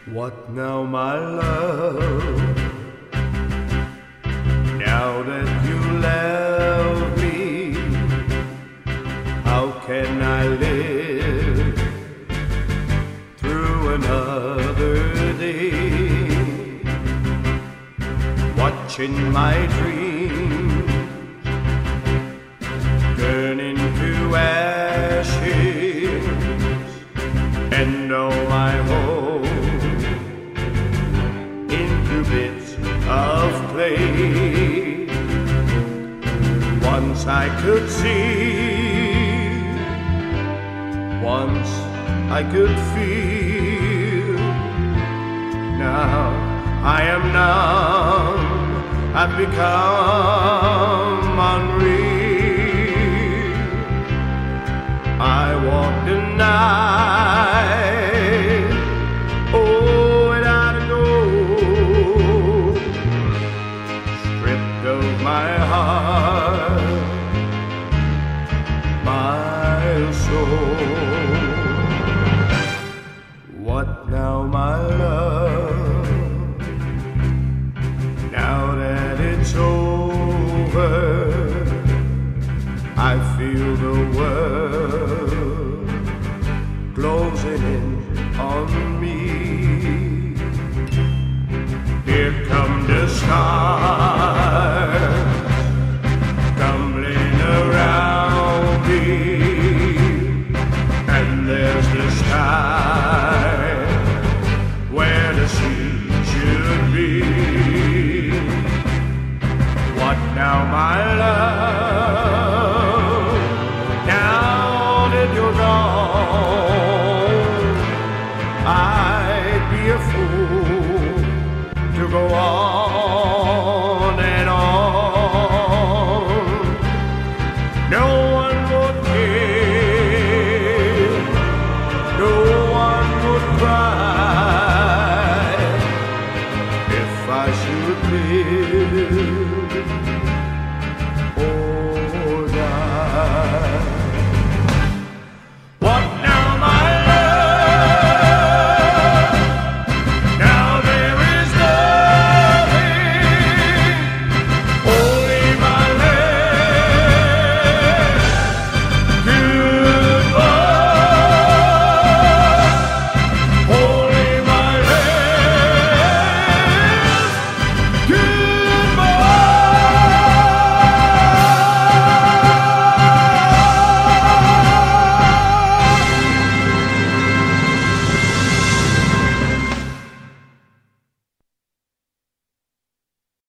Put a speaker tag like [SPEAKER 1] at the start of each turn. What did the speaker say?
[SPEAKER 1] What now, my love? Now that you left me, how can I live through another day? Watching my dreams turn into ashes, and all my hope into bits of clay. Once I could see, once I could feel. Now I am numb, I've become unreal. I walk the night, oh, without a goal, stripped of my heart, my soul. What now, my love? Now that it's over, I feel the world closing in on me. Here come the stars tumbling around me, and there's the sky where the sea should be. What now, my love? Now that you're gone,